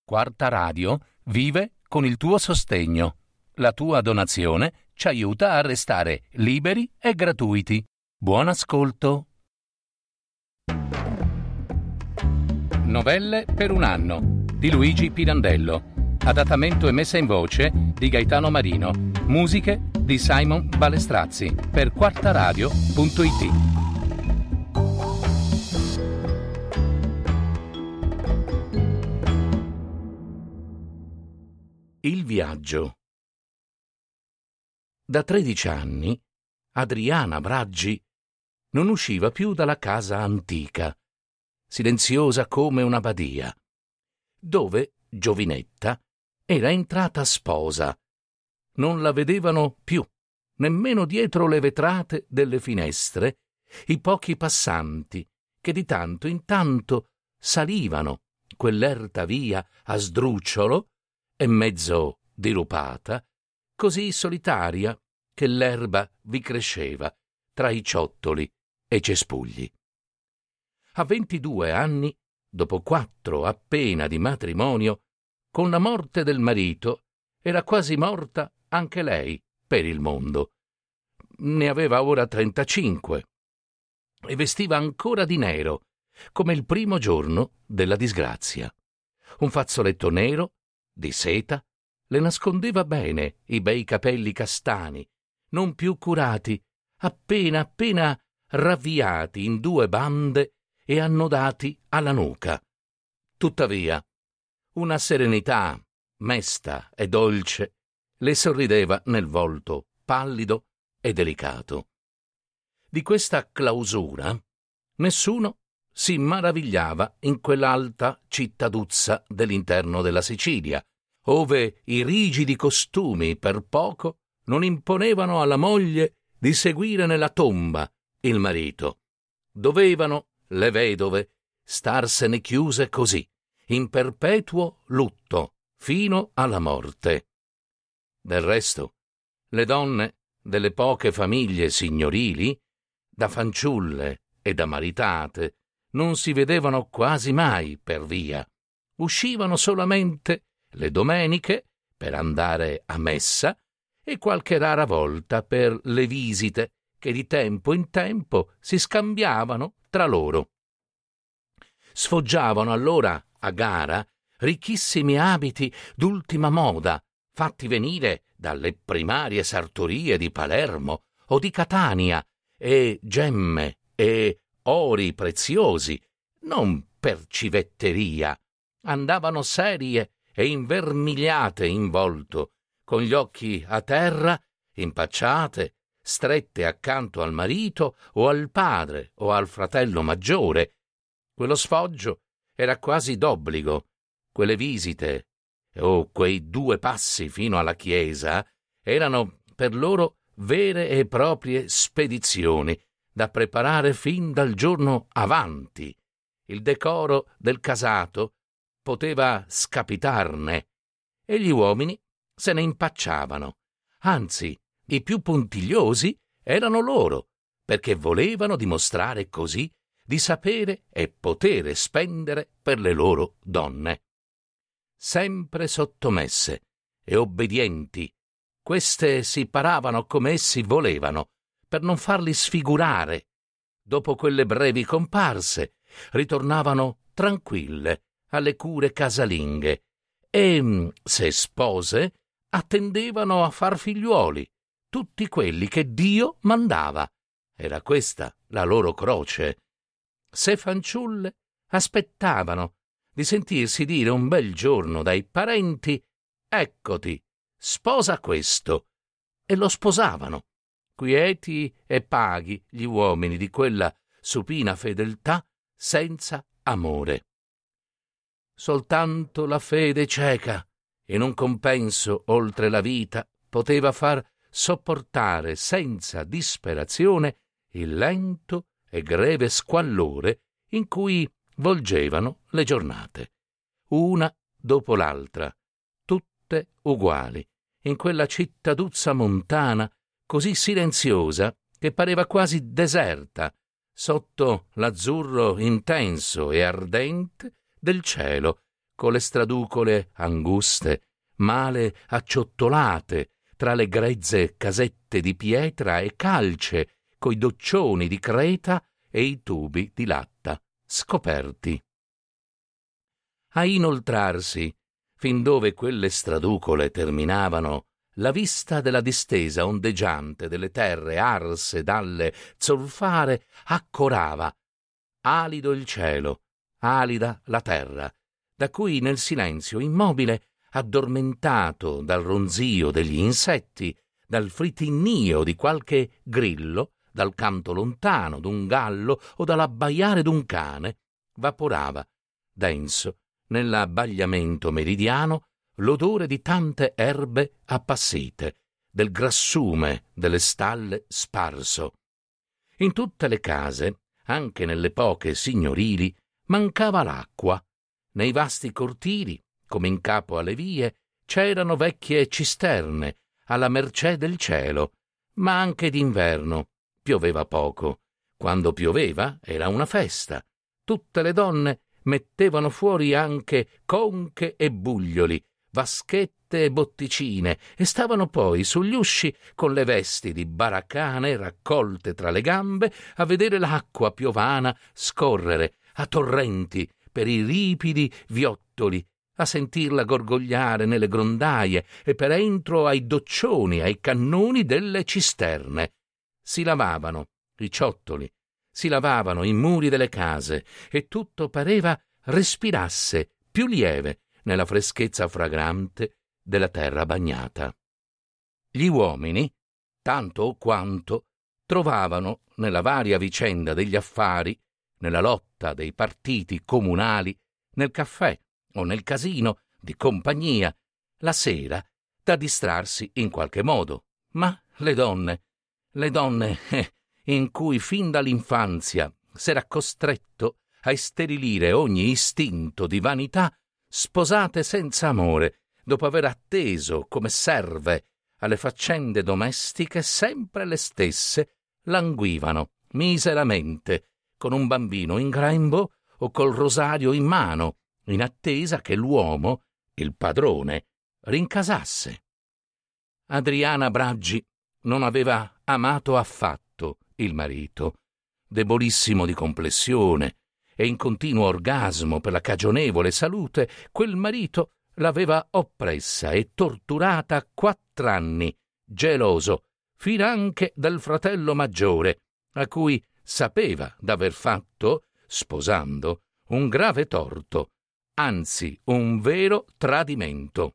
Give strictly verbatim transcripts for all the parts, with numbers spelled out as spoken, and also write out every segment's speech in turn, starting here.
Quarta Radio vive con il tuo sostegno. La tua donazione ci aiuta a restare liberi e gratuiti. Buon ascolto. Novelle per un anno di Luigi Pirandello. Adattamento e messa in voce di Gaetano Marino. Musiche di Simon Balestrazzi per quartaradio punto it. Il viaggio. Da tredici anni Adriana Braggi non usciva più dalla casa antica, silenziosa come una badia, dove giovinetta era entrata sposa. Non la vedevano più, nemmeno dietro le vetrate delle finestre, i pochi passanti che di tanto in tanto salivano quell'erta via a sdrucciolo e mezzo dirupata, così solitaria che l'erba vi cresceva tra i ciottoli e i cespugli. A ventidue anni, dopo quattro appena di matrimonio, con la morte del marito, era quasi morta anche lei per il mondo. Ne aveva ora trentacinque e vestiva ancora di nero, come il primo giorno della disgrazia. Un fazzoletto nero, di seta, le nascondeva bene i bei capelli castani, non più curati, appena appena ravviati in due bande e annodati alla nuca. Tuttavia, una serenità mesta e dolce le sorrideva nel volto pallido e delicato. Di questa clausura nessuno si maravigliava in quell'alta cittaduzza dell'interno della Sicilia, ove i rigidi costumi per poco non imponevano alla moglie di seguire nella tomba il marito. Dovevano le vedove starsene chiuse così, in perpetuo lutto, fino alla morte. Del resto, le donne delle poche famiglie signorili, da fanciulle e da maritate, non si vedevano quasi mai per via. Uscivano solamente le domeniche per andare a messa e qualche rara volta per le visite che di tempo in tempo si scambiavano tra loro. Sfoggiavano allora a gara ricchissimi abiti d'ultima moda, fatti venire dalle primarie sartorie di Palermo o di Catania, e gemme e ori preziosi, non per civetteria. Andavano serie e invermigliate in volto, con gli occhi a terra, impacciate, strette accanto al marito o al padre o al fratello maggiore. Quello sfoggio era quasi d'obbligo. Quelle visite o quei due passi fino alla chiesa erano per loro vere e proprie spedizioni da preparare fin dal giorno avanti. Il decoro del casato poteva scapitarne e gli uomini se ne impacciavano. Anzi, i più puntigliosi erano loro, perché volevano dimostrare così di sapere e potere spendere per le loro donne. Sempre sottomesse e obbedienti, queste si paravano come essi volevano, per non farli sfigurare. Dopo quelle brevi comparse, ritornavano tranquille alle cure casalinghe e, se spose, attendevano a far figliuoli, tutti quelli che Dio mandava. Era questa la loro croce. Se fanciulle, aspettavano di sentirsi dire un bel giorno dai parenti: «Eccoti, sposa questo», e lo sposavano. Quieti e paghi gli uomini di quella supina fedeltà senza amore. Soltanto la fede cieca, in un compenso oltre la vita, poteva far sopportare senza disperazione il lento e greve squallore in cui volgevano le giornate, una dopo l'altra, tutte uguali, in quella cittaduzza montana così silenziosa che pareva quasi deserta, sotto l'azzurro intenso e ardente del cielo, con le straducole anguste, male acciottolate, tra le grezze casette di pietra e calce, coi doccioni di creta e i tubi di latta scoperti. A inoltrarsi, fin dove quelle straducole terminavano, la vista della distesa ondeggiante delle terre arse dalle zolfare accorava, alido il cielo, alida la terra, da cui nel silenzio immobile, addormentato dal ronzio degli insetti, dal fritinnío di qualche grillo, dal canto lontano d'un gallo o dall'abbaiare d'un cane, vaporava, denso, nell'abbagliamento meridiano, l'odore di tante erbe appassite, del grassume delle stalle sparso. In tutte le case, anche nelle poche signorili, mancava l'acqua. Nei vasti cortili, come in capo alle vie, c'erano vecchie cisterne, alla mercé del cielo, ma anche d'inverno pioveva poco. Quando pioveva era una festa. Tutte le donne mettevano fuori anche conche e buglioli, vaschette e botticine, e stavano poi sugli usci con le vesti di baracane raccolte tra le gambe a vedere l'acqua piovana scorrere a torrenti per i ripidi viottoli, a sentirla gorgogliare nelle grondaie e per entro ai doccioni, ai cannoni delle cisterne. Si lavavano i ciottoli, si lavavano i muri delle case e tutto pareva respirasse più lieve nella freschezza fragrante della terra bagnata. Gli uomini, tanto o quanto, trovavano nella varia vicenda degli affari, nella lotta dei partiti comunali, nel caffè o nel casino di compagnia, la sera da distrarsi in qualche modo. Ma le donne, le donne eh, in cui fin dall'infanzia s'era costretto a isterilire ogni istinto di vanità, sposate senza amore, dopo aver atteso come serve alle faccende domestiche sempre le stesse, languivano miseramente con un bambino in grembo o col rosario in mano, in attesa che l'uomo, il padrone, rincasasse. Adriana Braggi non aveva amato affatto il marito, debolissimo di complessione e in continuo orgasmo per la cagionevole salute. Quel marito l'aveva oppressa e torturata quattr'anni, geloso, finanche del fratello maggiore, a cui sapeva d'aver fatto, sposando, un grave torto, anzi un vero tradimento.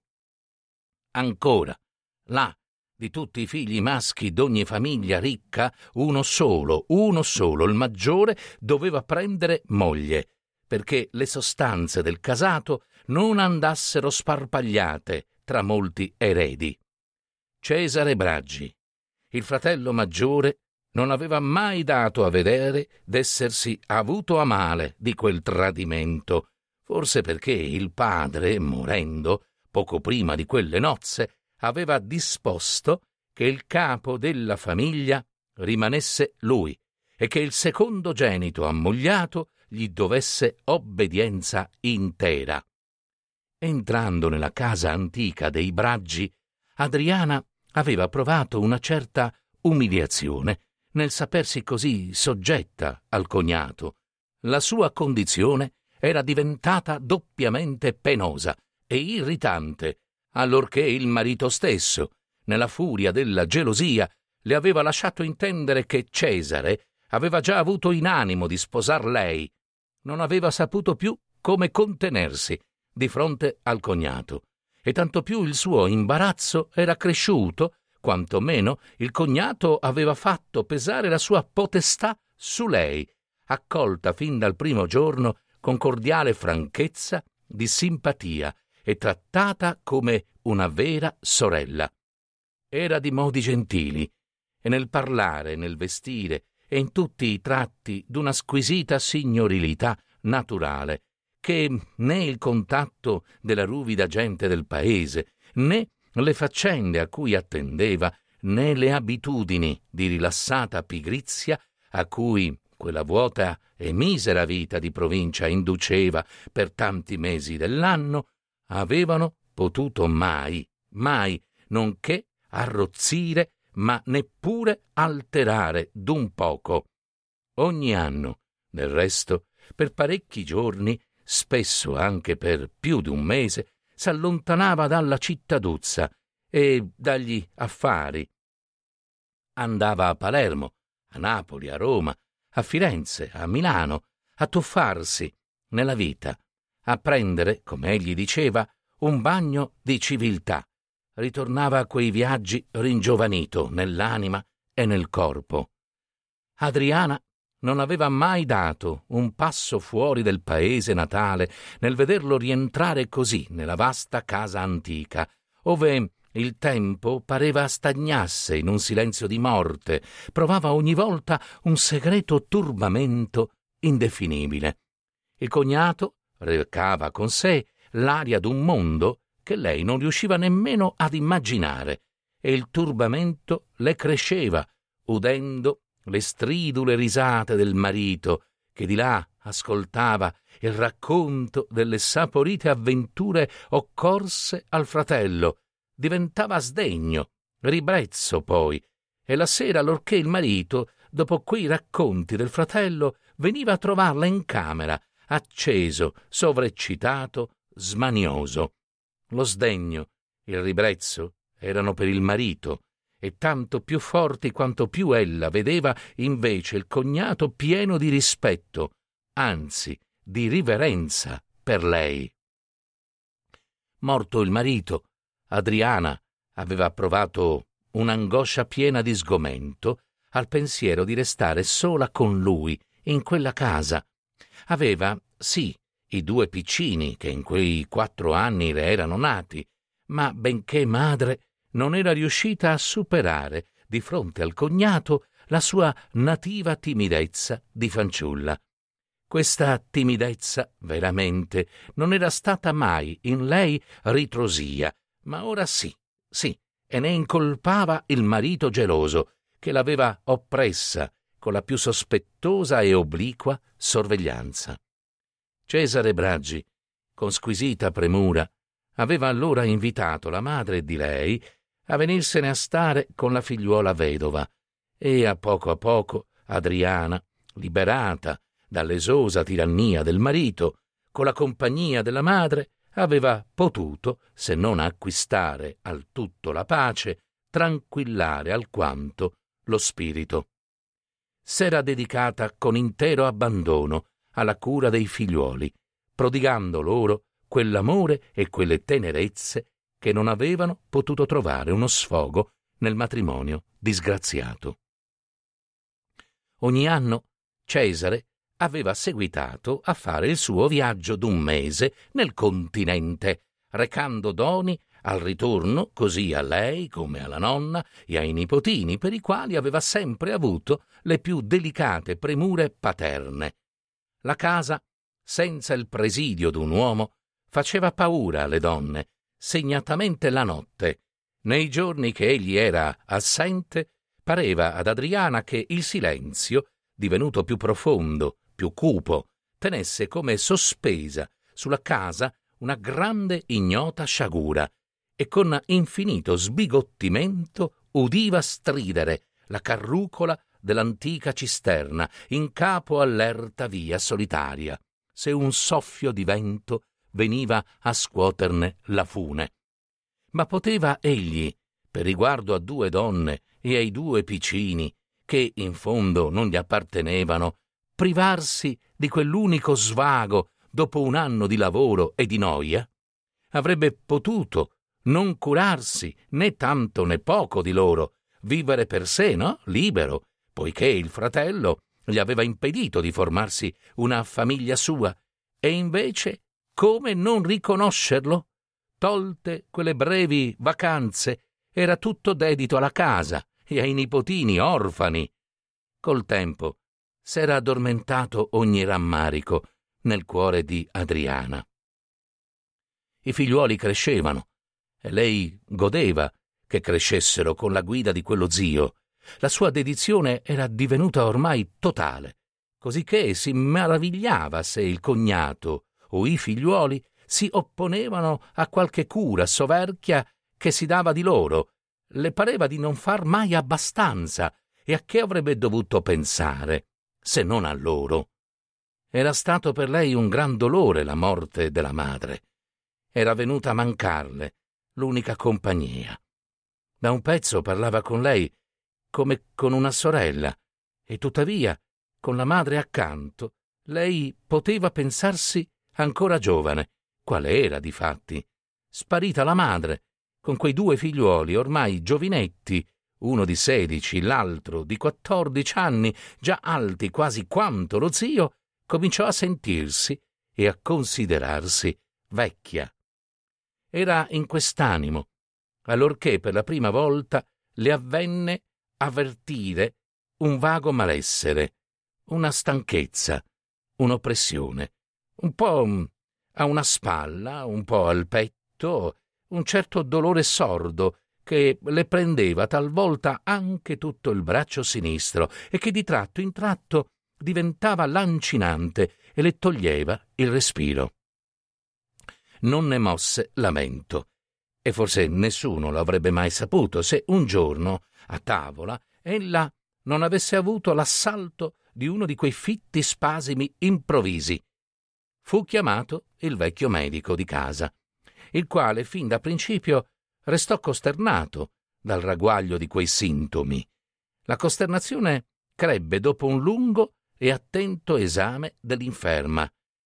Ancora, là, di tutti i figli maschi d'ogni famiglia ricca, uno solo, uno solo, il maggiore, doveva prendere moglie, perché le sostanze del casato non andassero sparpagliate tra molti eredi. Cesare Braggi, il fratello maggiore, non aveva mai dato a vedere d'essersi avuto a male di quel tradimento, forse perché il padre, morendo, poco prima di quelle nozze, aveva disposto che il capo della famiglia rimanesse lui e che il secondogenito ammogliato gli dovesse obbedienza intera. Entrando nella casa antica dei Braggi, Adriana aveva provato una certa umiliazione nel sapersi così soggetta al cognato. La sua condizione era diventata doppiamente penosa e irritante, allorché il marito stesso, nella furia della gelosia, le aveva lasciato intendere che Cesare aveva già avuto in animo di sposar lei. Non aveva saputo più come contenersi di fronte al cognato, e tanto più il suo imbarazzo era cresciuto, quanto meno il cognato aveva fatto pesare la sua potestà su lei, accolta fin dal primo giorno con cordiale franchezza di simpatia e trattata come una vera sorella. Era di modi gentili, e nel parlare, nel vestire e in tutti i tratti d'una squisita signorilità naturale, che né il contatto della ruvida gente del paese, né le faccende a cui attendeva, né le abitudini di rilassata pigrizia a cui quella vuota e misera vita di provincia induceva per tanti mesi dell'anno, avevano potuto mai, mai, nonché arrozzire, ma neppure alterare d'un poco. Ogni anno, del resto, per parecchi giorni, spesso anche per più di un mese, s'allontanava dalla cittaduzza e dagli affari. Andava a Palermo, a Napoli, a Roma, a Firenze, a Milano, a tuffarsi nella vita, a prendere, come egli diceva, un bagno di civiltà. Ritornava a quei viaggi ringiovanito nell'anima e nel corpo. Adriana non aveva mai dato un passo fuori del paese natale nel vederlo rientrare così nella vasta casa antica, ove il tempo pareva stagnasse in un silenzio di morte, provava ogni volta un segreto turbamento indefinibile. Il cognato recava con sé l'aria d'un mondo che lei non riusciva nemmeno ad immaginare, e il turbamento le cresceva, udendo le stridule risate del marito, che di là ascoltava il racconto delle saporite avventure occorse al fratello. Diventava sdegno, ribrezzo poi, e la sera, allorché il marito, dopo quei racconti del fratello, veniva a trovarla in camera, acceso, sovreccitato, smanioso. Lo sdegno, il ribrezzo erano per il marito, e tanto più forti quanto più ella vedeva invece il cognato pieno di rispetto, anzi di riverenza per lei. Morto il marito, Adriana aveva provato un'angoscia piena di sgomento al pensiero di restare sola con lui in quella casa. Aveva, sì, i due piccini che in quei quattro anni le erano nati, ma benché madre non era riuscita a superare di fronte al cognato la sua nativa timidezza di fanciulla. Questa timidezza veramente non era stata mai in lei ritrosia, ma ora sì, sì, e ne incolpava il marito geloso che l'aveva oppressa con la più sospettosa e obliqua sorveglianza. Cesare Braggi, con squisita premura, aveva allora invitato la madre di lei a venirsene a stare con la figliuola vedova, e a poco a poco Adriana, liberata dall'esosa tirannia del marito, con la compagnia della madre, aveva potuto, se non acquistare al tutto la pace, tranquillare alquanto lo spirito. S'era dedicata con intero abbandono alla cura dei figliuoli, prodigando loro quell'amore e quelle tenerezze che non avevano potuto trovare uno sfogo nel matrimonio disgraziato. Ogni anno Cesare aveva seguitato a fare il suo viaggio d'un mese nel continente, recando doni al ritorno così a lei come alla nonna e ai nipotini, per i quali aveva sempre avuto le più delicate premure paterne. La casa, senza il presidio d'un uomo, faceva paura alle donne, segnatamente la notte. Nei giorni che egli era assente, pareva ad Adriana che il silenzio, divenuto più profondo, più cupo, tenesse come sospesa sulla casa una grande ignota sciagura, e con infinito sbigottimento udiva stridere la carrucola dell'antica cisterna in capo all'erta via solitaria, se un soffio di vento veniva a scuoterne la fune. Ma poteva egli, per riguardo a due donne e ai due piccini, che in fondo non gli appartenevano, privarsi di quell'unico svago dopo un anno di lavoro e di noia? Avrebbe potuto non curarsi né tanto né poco di loro, vivere per sé, no? Libero, poiché il fratello gli aveva impedito di formarsi una famiglia sua, e invece come non riconoscerlo? Tolte quelle brevi vacanze, era tutto dedito alla casa e ai nipotini orfani. Col tempo s'era addormentato ogni rammarico nel cuore di Adriana. I figliuoli crescevano e lei godeva che crescessero con la guida di quello zio. La sua dedizione era divenuta ormai totale, cosicché si meravigliava se il cognato o i figliuoli si opponevano a qualche cura soverchia che si dava di loro. Le pareva di non far mai abbastanza, e a che avrebbe dovuto pensare, se non a loro. Era stato per lei un gran dolore la morte della madre. Era venuta a mancarle l'unica compagnia. Da un pezzo parlava con lei come con una sorella, e tuttavia, con la madre accanto, lei poteva pensarsi ancora giovane, quale era difatti. Sparita la madre, con quei due figliuoli ormai giovinetti, uno di sedici, l'altro di quattordici anni, già alti quasi quanto lo zio, cominciò a sentirsi e a considerarsi vecchia. Era in quest'animo, allorché per la prima volta le avvenne avvertire un vago malessere, una stanchezza, un'oppressione, un po' a una spalla, un po' al petto, un certo dolore sordo che le prendeva talvolta anche tutto il braccio sinistro e che di tratto in tratto diventava lancinante e le toglieva il respiro. Non ne mosse lamento, e forse nessuno lo avrebbe mai saputo se un giorno, a tavola, ella non avesse avuto l'assalto di uno di quei fitti spasimi improvvisi. Fu chiamato il vecchio medico di casa, il quale fin da principio restò costernato dal ragguaglio di quei sintomi. La costernazione crebbe dopo un lungo e attento esame dell'inferma.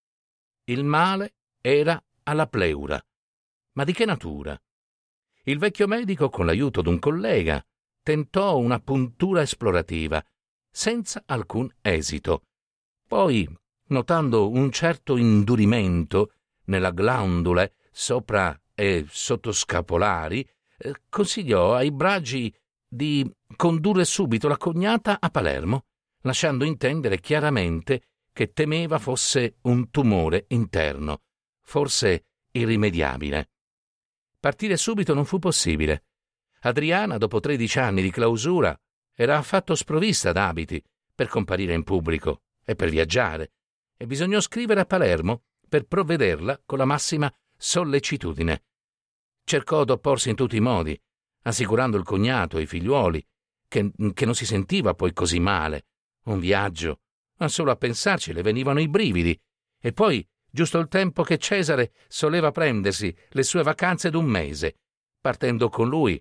Il male era alla pleura. Ma di che natura? Il vecchio medico, con l'aiuto d'un collega, tentò una puntura esplorativa, senza alcun esito. Poi, notando un certo indurimento nella glandule sopra e sottoscapolari, eh, consigliò ai bragi di condurre subito la cognata a Palermo, lasciando intendere chiaramente che temeva fosse un tumore interno, forse irrimediabile. Partire subito non fu possibile. Adriana, dopo tredici anni di clausura, era affatto sprovvista d'abiti per comparire in pubblico e per viaggiare, e bisognò scrivere a Palermo per provvederla con la massima sollecitudine. Cercò d'opporsi in tutti i modi, assicurando il cognato e i figliuoli che, che non si sentiva poi così male. Un viaggio, ma solo a pensarci le venivano i brividi, e poi giusto il tempo che Cesare soleva prendersi le sue vacanze d'un mese. Partendo con lui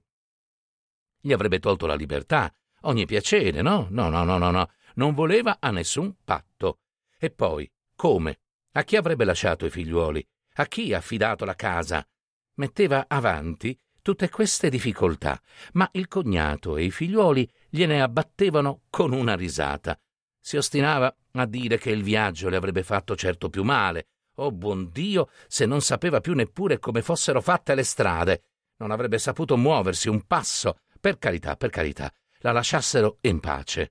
gli avrebbe tolto la libertà, ogni piacere, no? No, no, no, no, no. Non voleva a nessun patto. E poi, come? A chi avrebbe lasciato i figliuoli? A chi affidato la casa? Metteva avanti tutte queste difficoltà, ma il cognato e i figliuoli gliene abbattevano con una risata. Si ostinava a dire che il viaggio le avrebbe fatto certo più male. Oh, buon Dio, se non sapeva più neppure come fossero fatte le strade. Non avrebbe saputo muoversi un passo. Per carità, per carità, la lasciassero in pace.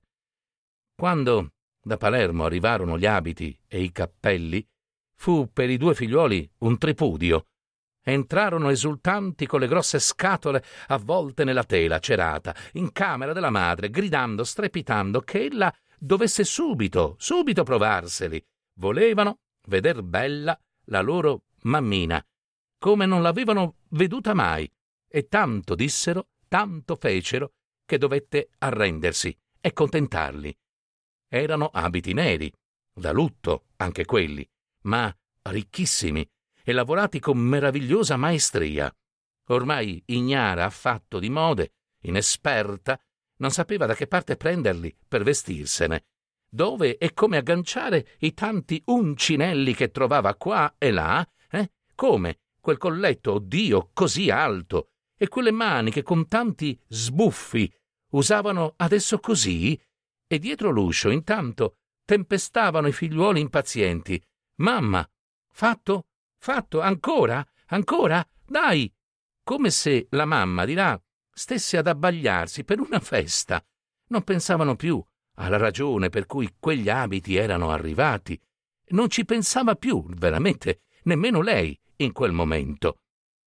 Quando da Palermo arrivarono gli abiti e i cappelli, fu per i due figliuoli un tripudio. Entrarono esultanti con le grosse scatole avvolte nella tela cerata, in camera della madre, gridando, strepitando che ella dovesse subito, subito provarseli. Volevano veder bella la loro mammina, come non l'avevano veduta mai, e tanto dissero, tanto fecero, che dovette arrendersi e contentarli. Erano abiti neri, da lutto anche quelli, ma ricchissimi e lavorati con meravigliosa maestria. Ormai ignara affatto di mode, inesperta, non sapeva da che parte prenderli per vestirsene, dove e come agganciare i tanti uncinelli che trovava qua e là, eh? Come quel colletto, oddio, così alto, e quelle maniche con tanti sbuffi usavano adesso così, e dietro l'uscio intanto tempestavano i figliuoli impazienti. Mamma, fatto? Fatto? Ancora? Ancora? Dai! Come se la mamma di là stesse ad abbagliarsi per una festa. Non pensavano più alla ragione per cui quegli abiti erano arrivati. Non ci pensava più, veramente, nemmeno lei in quel momento.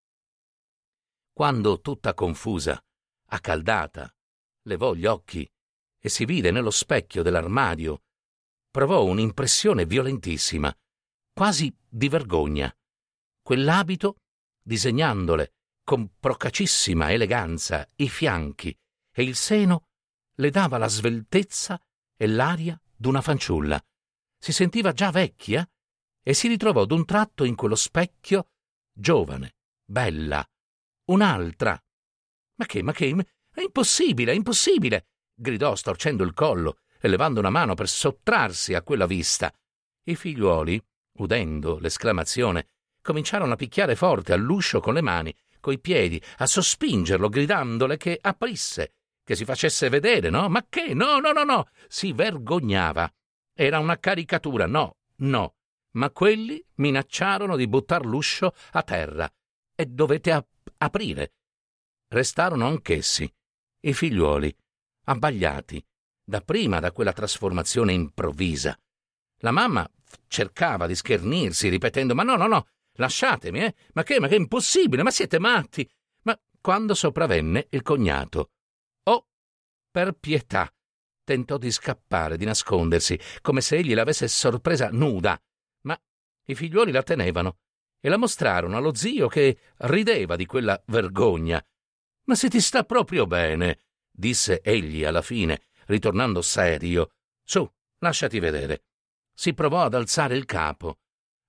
Quando, tutta confusa, accaldata, levò gli occhi e si vide nello specchio dell'armadio provò un'impressione violentissima, quasi di vergogna. Quell'abito, disegnandole con procacissima eleganza i fianchi e il seno, le dava la sveltezza e l'aria d'una fanciulla. Si sentiva già vecchia e si ritrovò d'un tratto in quello specchio giovane, bella, un'altra. Ma che, ma che, è impossibile, è impossibile! Gridò storcendo il collo e levando una mano per sottrarsi a quella vista. I figliuoli, udendo l'esclamazione, cominciarono a picchiare forte all'uscio con le mani, coi piedi, a sospingerlo, gridandole che aprisse, che si facesse vedere, no? Ma che? No, no, no, no! Si vergognava. Era una caricatura, no, no. Ma quelli minacciarono di buttar l'uscio a terra. E dovete ap- aprire. Restarono anch'essi, i figliuoli, abbagliati, dapprima da quella trasformazione improvvisa. La mamma cercava di schernirsi, ripetendo: «Ma no, no, no, lasciatemi, eh? Ma che, ma che è impossibile, ma siete matti!» Ma quando sopravvenne il cognato, «Oh, per pietà!» tentò di scappare, di nascondersi, come se egli l'avesse sorpresa nuda, ma i figliuoli la tenevano e la mostrarono allo zio, che rideva di quella vergogna. «Ma se ti sta proprio bene», disse egli alla fine, ritornando serio. «Su, lasciati vedere». Si provò ad alzare il capo.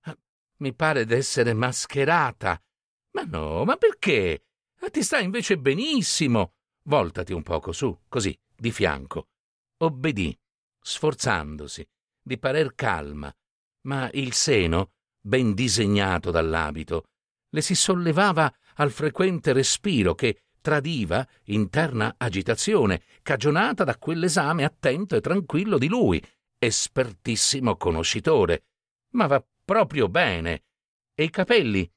«Mi pare d'essere mascherata». «Ma no, ma perché? Ti sta invece benissimo. Voltati un poco, su, così, di fianco». Obbedì, sforzandosi di parer calma, ma il seno, ben disegnato dall'abito, le si sollevava al frequente respiro che tradiva interna agitazione, cagionata da quell'esame attento e tranquillo di lui, espertissimo conoscitore. «Ma va proprio bene. E i capelli?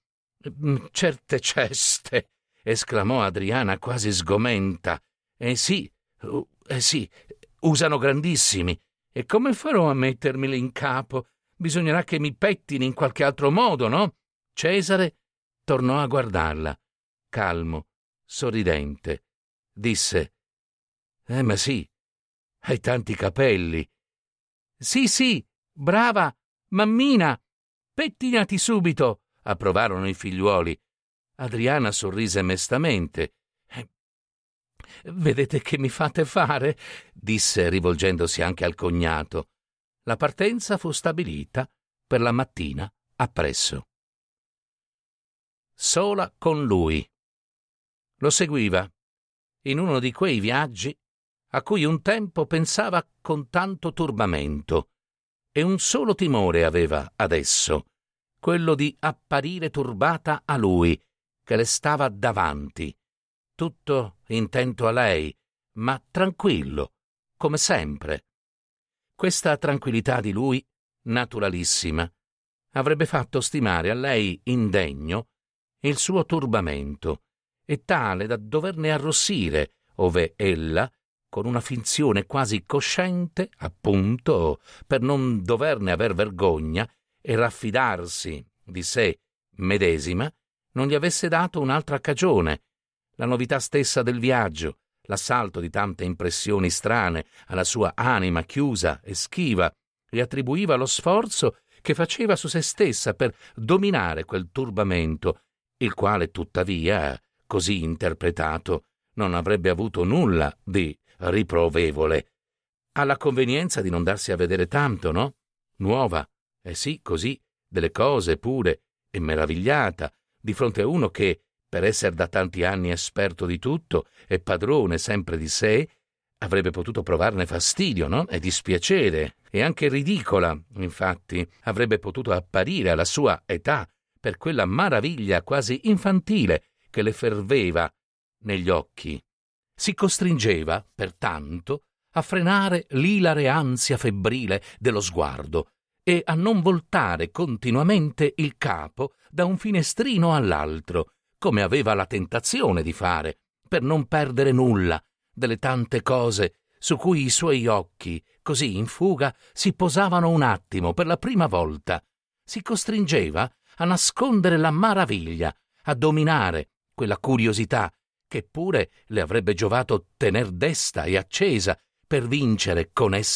Certe ceste!» esclamò Adriana quasi sgomenta. «Eh sì, eh sì, usano grandissimi. E come farò a mettermeli in capo? Bisognerà che mi pettini in qualche altro modo, no?» Cesare tornò a guardarla, calmo, sorridente. Disse: «Eh, ma sì, hai tanti capelli». «Sì, sì, brava, mammina, pettinati subito», approvarono i figliuoli. Adriana sorrise mestamente. «Vedete che mi fate fare?» disse, rivolgendosi anche al cognato. La partenza fu stabilita per la mattina appresso. Sola con lui. Lo seguiva in uno di quei viaggi a cui un tempo pensava con tanto turbamento, e un solo timore aveva adesso, quello di apparire turbata a lui, che le stava davanti, tutto intento a lei, ma tranquillo, come sempre. Questa tranquillità di lui, naturalissima, avrebbe fatto stimare a lei indegno il suo turbamento, e tale da doverne arrossire ove ella, con una finzione quasi cosciente, appunto, per non doverne aver vergogna e raffidarsi di sé medesima, non gli avesse dato un'altra cagione, la novità stessa del viaggio, l'assalto di tante impressioni strane alla sua anima chiusa e schiva, e attribuiva lo sforzo che faceva su se stessa per dominare quel turbamento, il quale, tuttavia, così interpretato, non avrebbe avuto nulla di riprovevole. Alla convenienza di non darsi a vedere tanto, no? Nuova, eh sì, così, delle cose pure, e meravigliata, di fronte a uno che, per essere da tanti anni esperto di tutto e padrone sempre di sé, avrebbe potuto provarne fastidio, no? E dispiacere, e anche ridicola, infatti, avrebbe potuto apparire alla sua età per quella maraviglia quasi infantile che le ferveva negli occhi. Si costringeva, pertanto, a frenare l'ilare ansia febbrile dello sguardo e a non voltare continuamente il capo da un finestrino all'altro, come aveva la tentazione di fare, per non perdere nulla delle tante cose su cui i suoi occhi, così in fuga, si posavano un attimo per la prima volta. Si costringeva a nascondere la maraviglia, a dominare quella curiosità che pure le avrebbe giovato tener desta e accesa per vincere con essa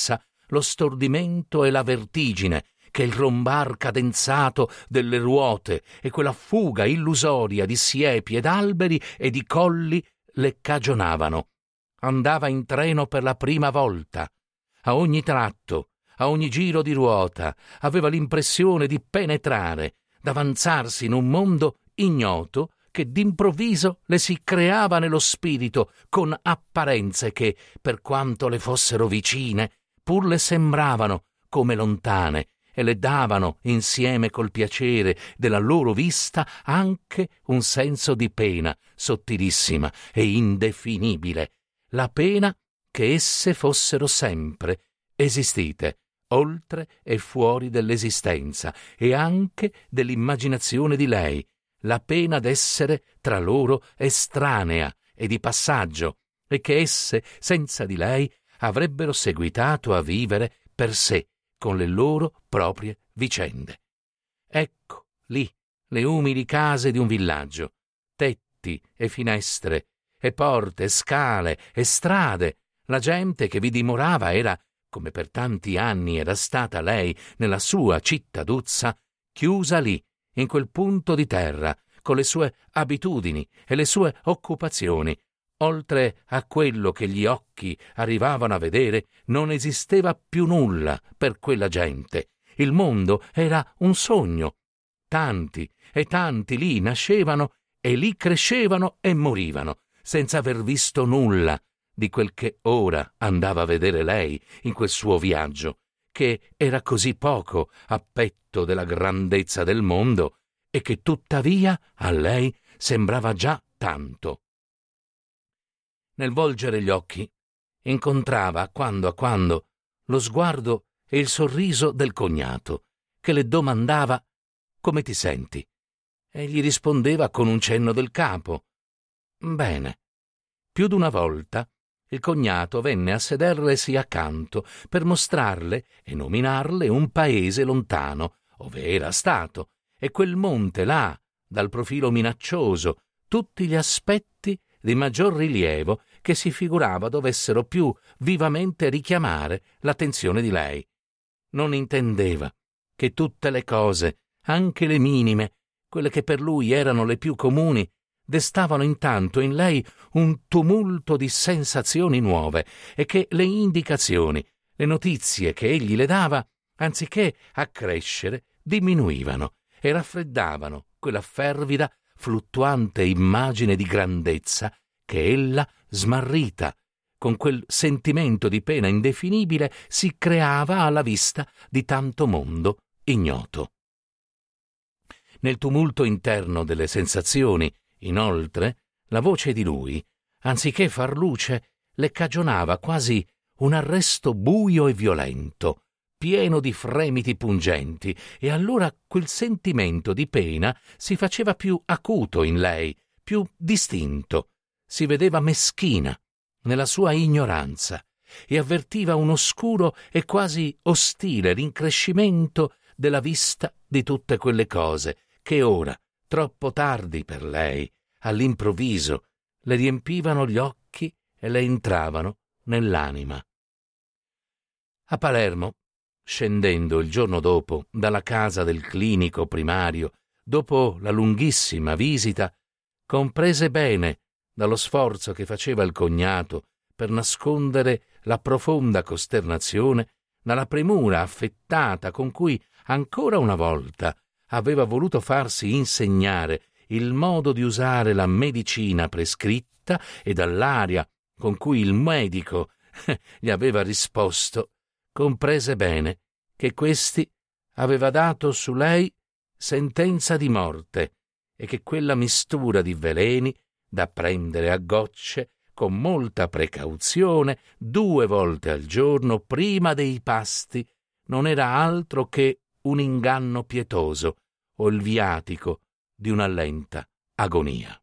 lo stordimento e la vertigine che il rombar cadenzato delle ruote e quella fuga illusoria di siepi ed alberi e di colli le cagionavano. Andava in treno per la prima volta. A ogni tratto, a ogni giro di ruota, aveva l'impressione di penetrare, d'avanzarsi in un mondo ignoto che d'improvviso le si creava nello spirito con apparenze che, per quanto le fossero vicine, pur le sembravano come lontane e le davano, insieme col piacere della loro vista, anche un senso di pena sottilissima e indefinibile, la pena che esse fossero sempre esistite, oltre e fuori dell'esistenza e anche dell'immaginazione di lei, la pena d'essere tra loro estranea e di passaggio, e che esse, senza di lei, avrebbero seguitato a vivere per sé, con le loro proprie vicende. Ecco lì le umili case di un villaggio, tetti e finestre, e porte, scale e strade. La gente che vi dimorava era, come per tanti anni era stata lei nella sua cittaduzza, chiusa lì, in quel punto di terra, con le sue abitudini e le sue occupazioni. Oltre a quello che gli occhi arrivavano a vedere, non esisteva più nulla per quella gente. Il mondo era un sogno. Tanti e tanti lì nascevano e lì crescevano e morivano, senza aver visto nulla di quel che ora andava a vedere lei in quel suo viaggio, che era così poco a petto della grandezza del mondo e che tuttavia a lei sembrava già tanto. Nel volgere gli occhi incontrava a quando a quando lo sguardo e il sorriso del cognato, che le domandava «Come ti senti?» e gli rispondeva con un cenno del capo «Bene». Più d'una volta il cognato venne a sederlesi accanto per mostrarle e nominarle un paese lontano, ove era stato, e quel monte là, dal profilo minaccioso, tutti gli aspetti di maggior rilievo che si figurava dovessero più vivamente richiamare l'attenzione di lei. Non intendeva che tutte le cose, anche le minime, quelle che per lui erano le più comuni, destavano intanto in lei un tumulto di sensazioni nuove e che le indicazioni, le notizie che egli le dava, anziché accrescere, diminuivano e raffreddavano quella fervida, fluttuante immagine di grandezza che ella, smarrita, con quel sentimento di pena indefinibile, si creava alla vista di tanto mondo ignoto. Nel tumulto interno delle sensazioni, inoltre, la voce di lui, anziché far luce, le cagionava quasi un arresto buio e violento, pieno di fremiti pungenti, e allora quel sentimento di pena si faceva più acuto in lei, più distinto. Si vedeva meschina nella sua ignoranza e avvertiva un oscuro e quasi ostile rincrescimento della vista di tutte quelle cose che ora, troppo tardi per lei, all'improvviso, le riempivano gli occhi e le entravano nell'anima. A Palermo, scendendo il giorno dopo dalla casa del clinico primario, dopo la lunghissima visita, comprese bene, dallo sforzo che faceva il cognato per nascondere la profonda costernazione, dalla premura affettata con cui ancora una volta aveva voluto farsi insegnare il modo di usare la medicina prescritta e dall'aria con cui il medico gli aveva risposto, comprese bene che questi aveva dato su lei sentenza di morte e che quella mistura di veleni da prendere a gocce con molta precauzione due volte al giorno prima dei pasti non era altro che un inganno pietoso o il viatico di una lenta agonia.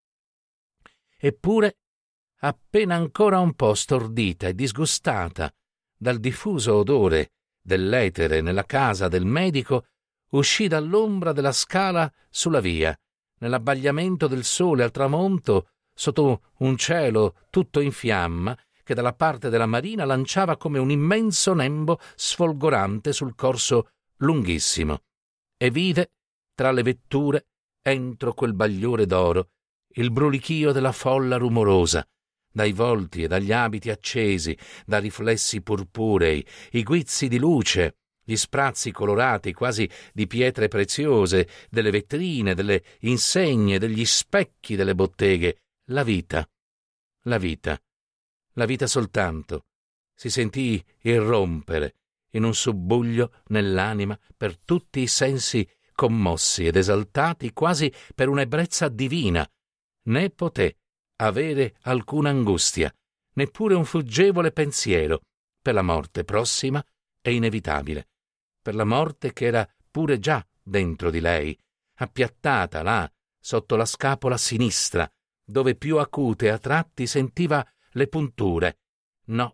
Eppure, appena ancora un po' stordita e disgustata dal diffuso odore dell'etere nella casa del medico, uscì dall'ombra della scala sulla via, nell'abbagliamento del sole al tramonto, sotto un cielo tutto in fiamma, che dalla parte della marina lanciava come un immenso nembo sfolgorante sul corso lunghissimo, e vide tra le vetture, entro quel bagliore d'oro, il brulichio della folla rumorosa, dai volti e dagli abiti accesi, da riflessi purpurei, i guizzi di luce, gli sprazzi colorati quasi di pietre preziose, delle vetrine, delle insegne, degli specchi delle botteghe, la vita, la vita, la vita soltanto. Si sentì irrompere in un subbuglio nell'anima per tutti i sensi commossi ed esaltati quasi per un'ebbrezza divina, né poté avere alcuna angustia, neppure un fuggevole pensiero per la morte prossima e inevitabile, per la morte che era pure già dentro di lei, appiattata là sotto la scapola sinistra, dove più acute a tratti sentiva le punture. No,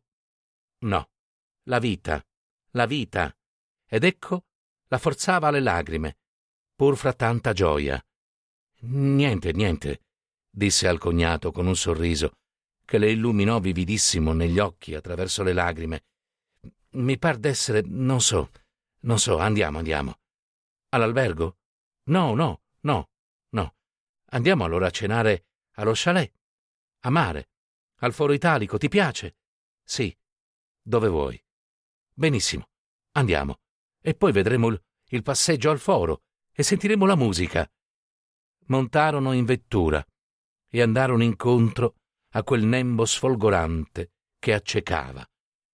no, la vita, la vita, ed ecco la forzava alle lagrime, pur fra tanta gioia. Niente, niente, disse al cognato con un sorriso che le illuminò vividissimo negli occhi attraverso le lagrime. Mi par d'essere, non so, non so, andiamo, andiamo. All'albergo? No, no, no, no. Andiamo allora a cenare allo chalet, a mare, al Foro Italico, ti piace? Sì, dove vuoi. Benissimo, andiamo. E poi vedremo il, il passeggio al foro e sentiremo la musica. Montarono in vettura e andarono incontro a quel nembo sfolgorante che accecava.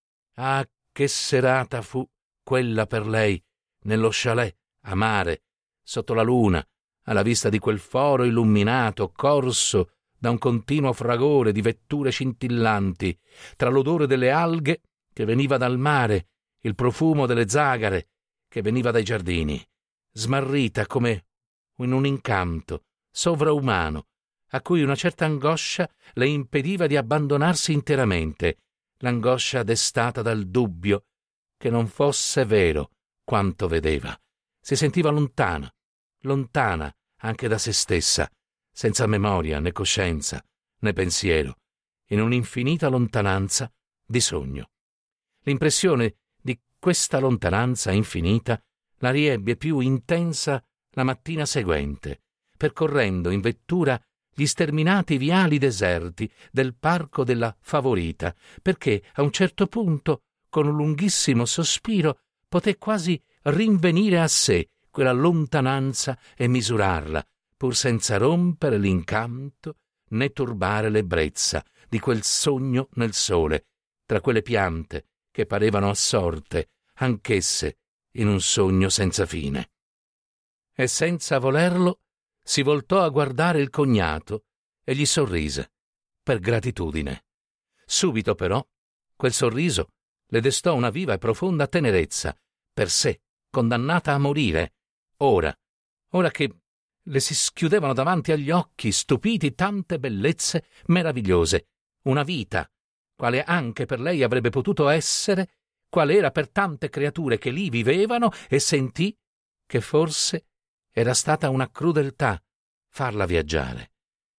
Ah, che serata fu quella per lei, nello chalet, a mare, sotto la luna, alla vista di quel foro illuminato, corso da un continuo fragore di vetture scintillanti, tra l'odore delle alghe che veniva dal mare, il profumo delle zagare che veniva dai giardini, smarrita come in un incanto sovraumano, a cui una certa angoscia le impediva di abbandonarsi interamente, l'angoscia destata dal dubbio che non fosse vero quanto vedeva. Si sentiva lontana, lontana anche da se stessa, senza memoria né coscienza né pensiero, in un'infinita lontananza di sogno. L'impressione di questa lontananza infinita la riebbe più intensa la mattina seguente, percorrendo in vettura gli sterminati viali deserti del parco della Favorita, perché a un certo punto, con un lunghissimo sospiro, poté quasi rinvenire a sé quella lontananza e misurarla, pur senza rompere l'incanto né turbare l'ebbrezza di quel sogno nel sole, tra quelle piante che parevano assorte, anch'esse, in un sogno senza fine. E senza volerlo si voltò a guardare il cognato e gli sorrise, per gratitudine. Subito però quel sorriso le destò una viva e profonda tenerezza per sé, condannata a morire, ora, ora che le si schiudevano davanti agli occhi stupiti tante bellezze meravigliose, una vita, quale anche per lei avrebbe potuto essere, quale era per tante creature che lì vivevano, e sentì che forse era stata una crudeltà farla viaggiare.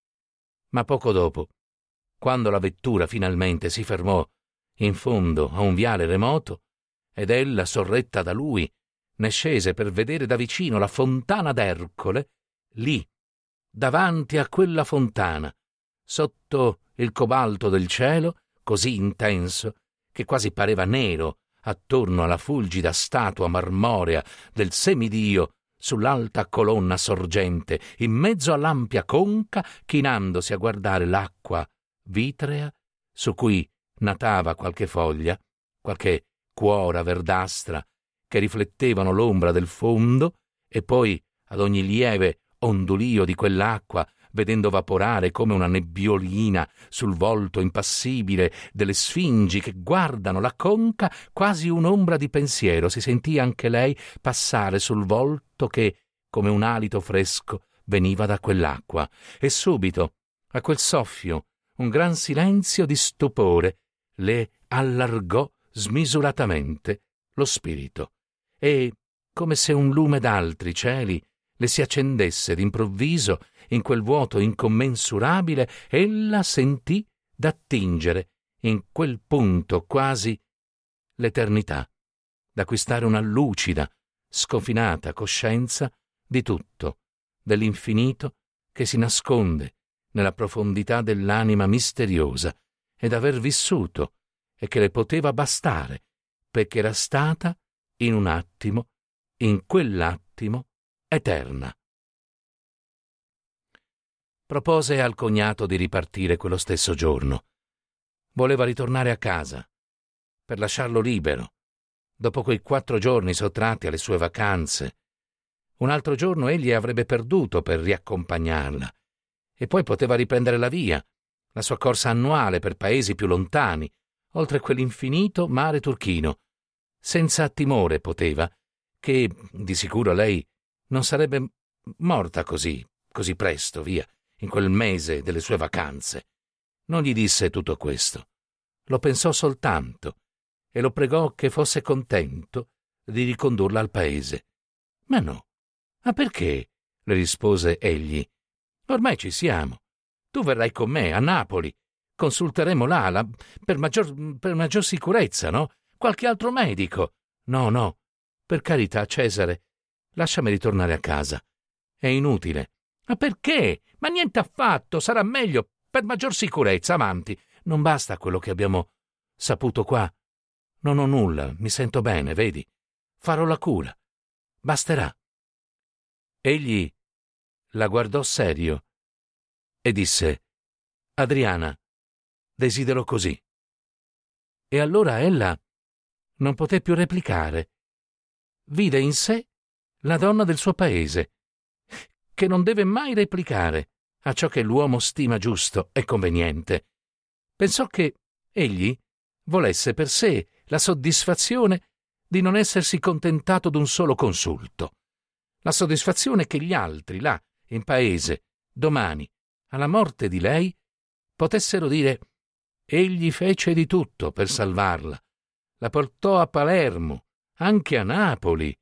Ma poco dopo, quando la vettura finalmente si fermò in fondo a un viale remoto, ed ella, sorretta da lui, ne scese per vedere da vicino la fontana d'Ercole, lì, davanti a quella fontana, sotto il cobalto del cielo, così intenso che quasi pareva nero attorno alla fulgida statua marmorea del semidio sull'alta colonna sorgente, in mezzo all'ampia conca, chinandosi a guardare l'acqua vitrea su cui natava qualche foglia, qualche cuora verdastra che riflettevano l'ombra del fondo, e poi ad ogni lieve ondulio di quell'acqua, vedendo vaporare come una nebbiolina sul volto impassibile delle sfingi che guardano la conca, quasi un'ombra di pensiero si sentì anche lei passare sul volto che, come un alito fresco, veniva da quell'acqua, e subito, a quel soffio, un gran silenzio di stupore le allargò smisuratamente lo spirito, e, come se un lume d'altri cieli le si accendesse d'improvviso in quel vuoto incommensurabile, ella sentì d'attingere in quel punto quasi l'eternità, d'acquistare una lucida, sconfinata coscienza di tutto, dell'infinito che si nasconde nella profondità dell'anima misteriosa e d'aver vissuto e che le poteva bastare perché era stata in un attimo, in quell'attimo, eterna. Propose al cognato di ripartire quello stesso giorno. Voleva ritornare a casa, per lasciarlo libero, dopo quei quattro giorni sottratti alle sue vacanze. Un altro giorno egli avrebbe perduto per riaccompagnarla, e poi poteva riprendere la via, la sua corsa annuale per paesi più lontani, oltre quell'infinito mare turchino. Senza timore poteva, che di sicuro lei non sarebbe morta così, così presto, via, in quel mese delle sue vacanze. Non gli disse tutto questo. Lo pensò soltanto e lo pregò che fosse contento di ricondurla al paese. Ma no, ma perché? Le rispose egli. Ormai ci siamo. Tu verrai con me a Napoli. Consulteremo là la, per, maggior, per maggior sicurezza, no? Qualche altro medico. No, no, per carità, Cesare, lasciami ritornare a casa. È inutile. Ma perché? Ma niente affatto, sarà meglio, per maggior sicurezza, avanti. Non basta quello che abbiamo saputo qua. Non ho nulla, mi sento bene, vedi? Farò la cura. Basterà. Egli la guardò serio e disse: Adriana, desidero così. E allora ella non poté più replicare. Vide in sé la donna del suo paese, che non deve mai replicare a ciò che l'uomo stima giusto e conveniente. Pensò che egli volesse per sé la soddisfazione di non essersi contentato d'un solo consulto, la soddisfazione che gli altri là in paese domani, alla morte di lei, potessero dire: egli fece di tutto per salvarla, la portò a Palermo, anche a Napoli.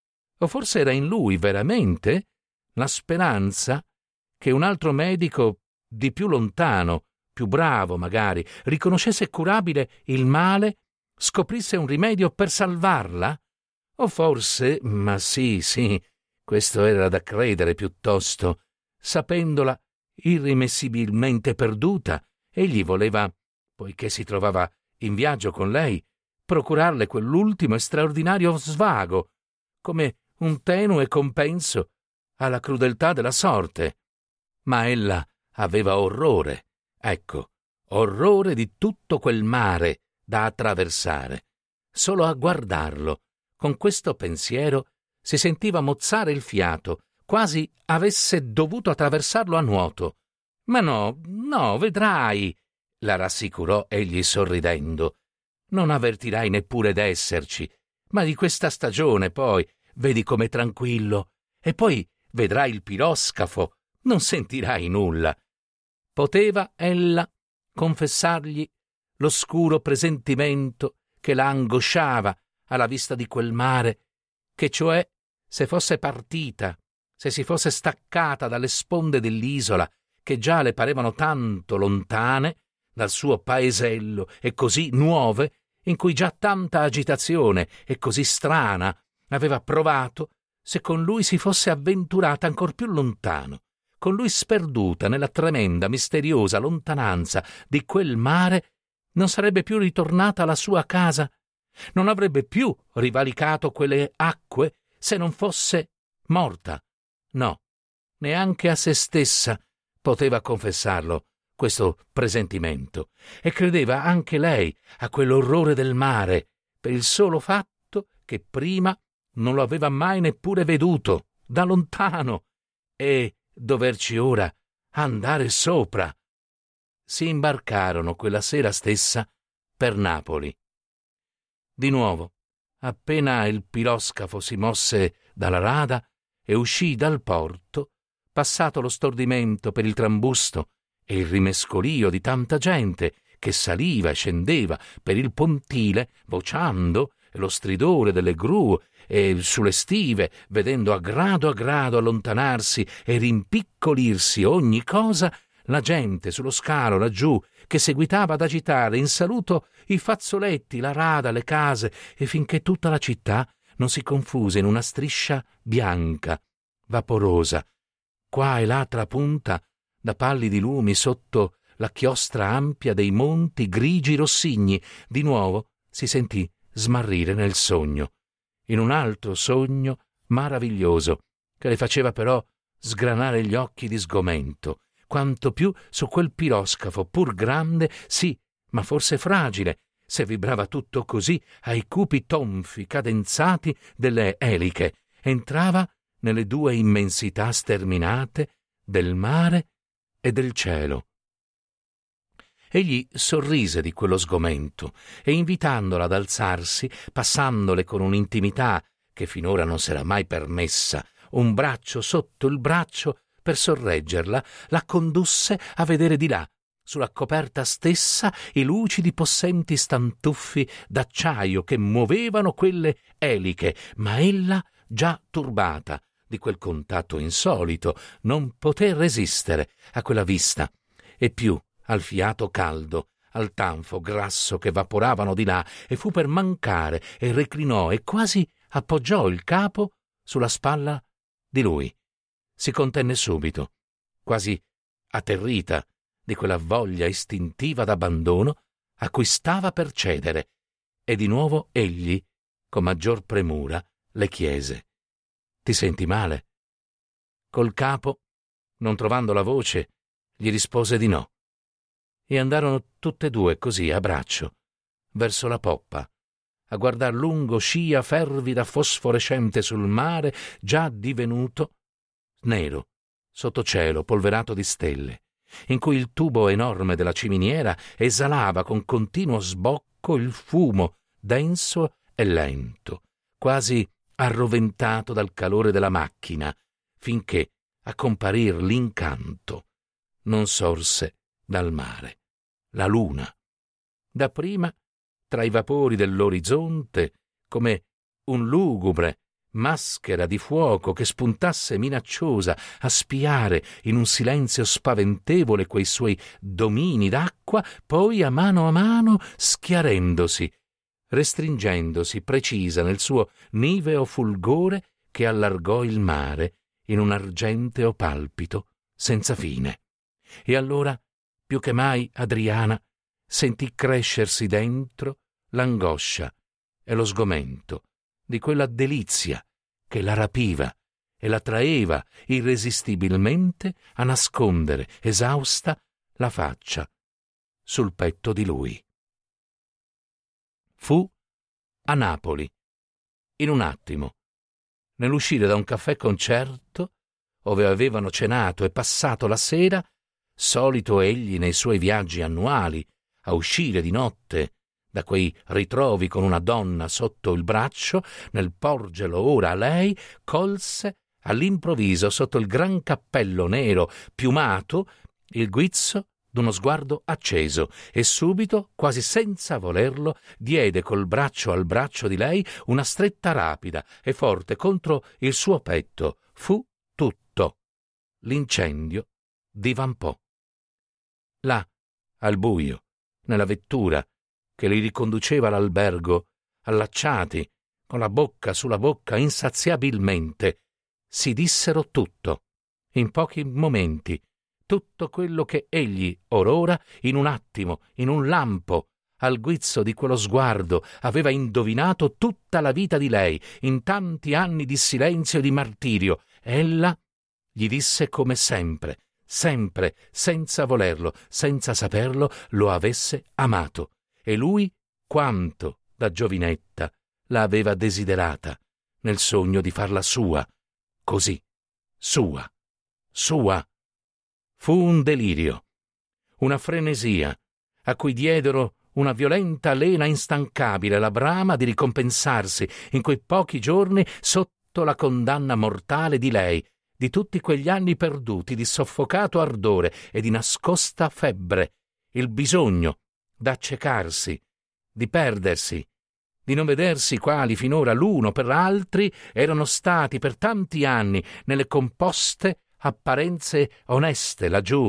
O forse era in lui veramente la speranza che un altro medico di più lontano, più bravo magari, riconoscesse curabile il male, scoprisse un rimedio per salvarla? O forse, ma sì, sì, questo era da credere piuttosto, sapendola irrimessibilmente perduta, egli voleva, poiché si trovava in viaggio con lei, procurarle quell'ultimo e straordinario svago, come un tenue compenso alla crudeltà della sorte. Ma ella aveva orrore, ecco, orrore di tutto quel mare da attraversare. Solo a guardarlo, con questo pensiero, si sentiva mozzare il fiato, quasi avesse dovuto attraversarlo a nuoto. Ma no, no, vedrai, la rassicurò egli sorridendo. Non avvertirai neppure d'esserci, ma di questa stagione poi vedi com'è tranquillo, e poi vedrai il piroscafo, non sentirai nulla. Poteva ella confessargli l'oscuro presentimento che la angosciava alla vista di quel mare, che cioè, se fosse partita, se si fosse staccata dalle sponde dell'isola, che già le parevano tanto lontane dal suo paesello e così nuove, in cui già tanta agitazione e così strana aveva provato, se con lui si fosse avventurata ancor più lontano, con lui sperduta nella tremenda, misteriosa lontananza di quel mare, non sarebbe più ritornata alla sua casa, non avrebbe più rivalicato quelle acque se non fosse morta. No, neanche a se stessa poteva confessarlo questo presentimento, e credeva anche lei a quell'orrore del mare per il solo fatto che prima non lo aveva mai neppure veduto da lontano, e doverci ora andare sopra. Si imbarcarono quella sera stessa per Napoli. Di nuovo, appena il piroscafo si mosse dalla rada e uscì dal porto, passato lo stordimento per il trambusto e il rimescolio di tanta gente che saliva e scendeva per il pontile, vociando, e lo stridore delle gru e sulle stive, vedendo a grado a grado allontanarsi e rimpiccolirsi ogni cosa, la gente sullo scalo laggiù, che seguitava ad agitare in saluto i fazzoletti, la rada, le case, e finché tutta la città non si confuse in una striscia bianca, vaporosa, qua e là trapunta da pallidi lumi sotto la chiostra ampia dei monti grigi rossigni. Di nuovo si sentì smarrire nel sogno, in un altro sogno maraviglioso, che le faceva però sgranare gli occhi di sgomento, quanto più su quel piroscafo, pur grande, sì, ma forse fragile, se vibrava tutto così ai cupi tonfi cadenzati delle eliche, entrava nelle due immensità sterminate del mare e del cielo. Egli sorrise di quello sgomento e, invitandola ad alzarsi, passandole con un'intimità che finora non s'era mai permessa, un braccio sotto il braccio per sorreggerla, la condusse a vedere di là, sulla coperta stessa, i lucidi possenti stantuffi d'acciaio che muovevano quelle eliche, ma ella, già turbata di quel contatto insolito, non poté resistere a quella vista, e più al fiato caldo, al tanfo grasso che vaporavano di là, e fu per mancare, e reclinò e quasi appoggiò il capo sulla spalla di lui. Si contenne subito, quasi atterrita di quella voglia istintiva d'abbandono a cui stava per cedere, e di nuovo egli, con maggior premura, le chiese: «Ti senti male?» Col capo, non trovando la voce, gli rispose di no, e andarono tutte e due così a braccio verso la poppa, a guardar lungo scia fervida fosforescente sul mare già divenuto nero sotto cielo polverato di stelle, in cui il tubo enorme della ciminiera esalava con continuo sbocco il fumo denso e lento, quasi arroventato dal calore della macchina, finché a comparir l'incanto non sorse dal mare la luna, dapprima tra i vapori dell'orizzonte, come un lugubre maschera di fuoco che spuntasse minacciosa a spiare in un silenzio spaventevole quei suoi domini d'acqua, poi a mano a mano schiarendosi, restringendosi precisa nel suo niveo fulgore che allargò il mare in un argenteo palpito senza fine. E allora, più che mai, Adriana sentì crescersi dentro l'angoscia e lo sgomento di quella delizia che la rapiva e la traeva irresistibilmente a nascondere, esausta, la faccia sul petto di lui. Fu a Napoli, in un attimo, nell'uscire da un caffè-concerto, ove avevano cenato e passato la sera, solito egli nei suoi viaggi annuali, a uscire di notte da quei ritrovi con una donna sotto il braccio, nel porgerlo ora a lei, colse all'improvviso sotto il gran cappello nero piumato il guizzo d'uno sguardo acceso, e subito, quasi senza volerlo, diede col braccio al braccio di lei una stretta rapida e forte contro il suo petto. Fu tutto. L'incendio divampò. Là, al buio, nella vettura che li riconduceva all'albergo, allacciati, con la bocca sulla bocca insaziabilmente, si dissero tutto, in pochi momenti, tutto quello che egli, or ora, in un attimo, in un lampo, al guizzo di quello sguardo, aveva indovinato tutta la vita di lei, in tanti anni di silenzio e di martirio. Ella gli disse come sempre, sempre, senza volerlo, senza saperlo, lo avesse amato, e lui quanto, da giovinetta, la aveva desiderata, nel sogno di farla sua, così, sua, sua. Fu un delirio, una frenesia, a cui diedero una violenta lena instancabile la brama di ricompensarsi in quei pochi giorni sotto la condanna mortale di lei, di tutti quegli anni perduti di soffocato ardore e di nascosta febbre, il bisogno d'accecarsi, di perdersi, di non vedersi quali finora l'uno per altri erano stati per tanti anni nelle composte apparenze oneste laggiù,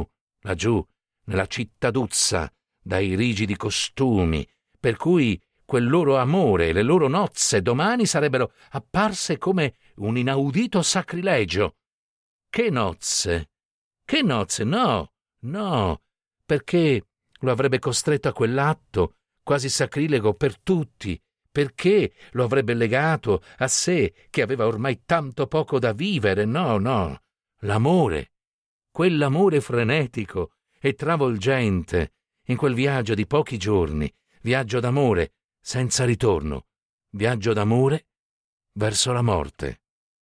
laggiù, nella cittaduzza, dai rigidi costumi, per cui quel loro amore e le loro nozze domani sarebbero apparse come un inaudito sacrilegio. Che nozze? Che nozze? No, no, perché lo avrebbe costretto a quell'atto quasi sacrilego per tutti, perché lo avrebbe legato a sé che aveva ormai tanto poco da vivere. No, no, l'amore, quell'amore frenetico e travolgente, in quel viaggio di pochi giorni, viaggio d'amore senza ritorno, viaggio d'amore verso la morte.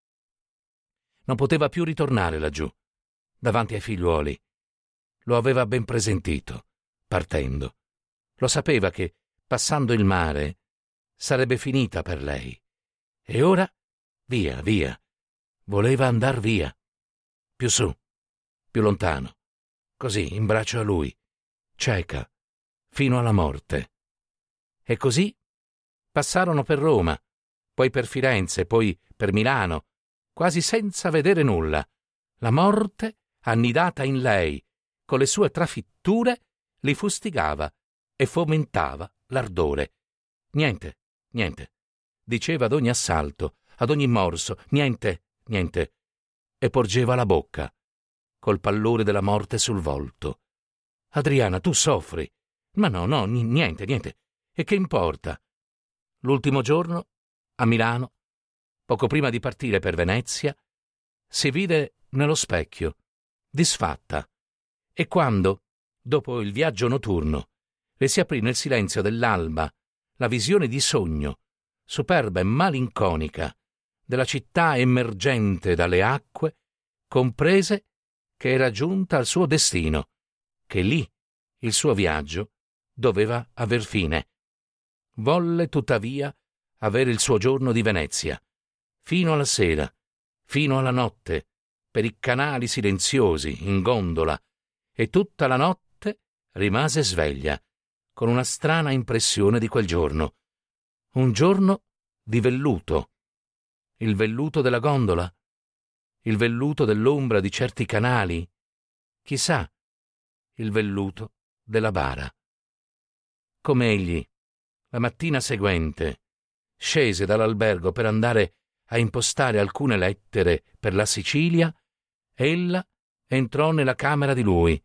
Non poteva più ritornare laggiù, davanti ai figliuoli. Lo aveva ben presentito, partendo. Lo sapeva che, passando il mare, sarebbe finita per lei. E ora, via, via. Voleva andar via. Più su, più lontano. Così, in braccio a lui, cieca, fino alla morte. E così passarono per Roma, poi per Firenze, poi per Milano, quasi senza vedere nulla. La morte, annidata in lei, con le sue trafitture, li fustigava e fomentava l'ardore. Niente, niente, diceva ad ogni assalto, ad ogni morso, niente, niente, e porgeva la bocca, col pallore della morte sul volto. Adriana, tu soffri. Ma no, no, niente, niente. E che importa? L'ultimo giorno, a Milano, poco prima di partire per Venezia, si vide nello specchio, disfatta, e quando, dopo il viaggio notturno, le si aprì nel silenzio dell'alba la visione di sogno, superba e malinconica, della città emergente dalle acque, comprese che era giunta al suo destino, che lì il suo viaggio doveva aver fine. Volle tuttavia avere il suo giorno di Venezia, fino alla sera, fino alla notte, per i canali silenziosi, in gondola, e tutta la notte rimase sveglia, con una strana impressione di quel giorno. Un giorno di velluto. Il velluto della gondola? Il velluto dell'ombra di certi canali? Chissà, il velluto della bara. Come egli, la mattina seguente, scese dall'albergo per andare a impostare alcune lettere per la Sicilia, ella entrò nella camera di lui,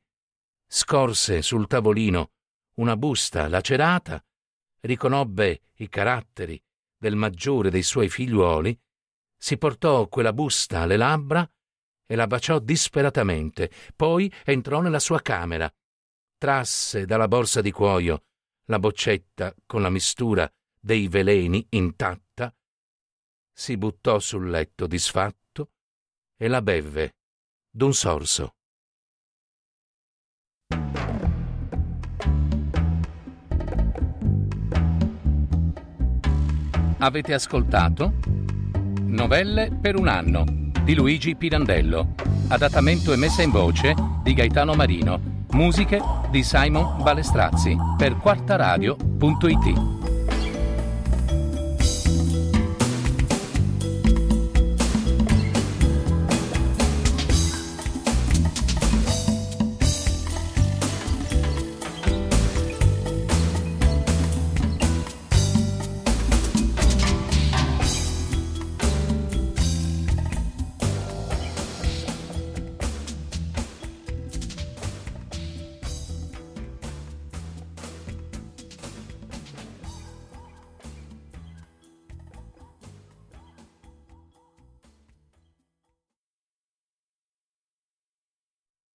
scorse sul tavolino una busta lacerata, riconobbe i caratteri del maggiore dei suoi figliuoli, si portò quella busta alle labbra e la baciò disperatamente, poi entrò nella sua camera, trasse dalla borsa di cuoio la boccetta con la mistura dei veleni intatta, si buttò sul letto disfatto e la bevve d'un sorso. Avete ascoltato Novelle per un anno di Luigi Pirandello, adattamento e messa in voce di Gaetano Marino, musiche di Simon Balestrazzi per quartaradio punto it.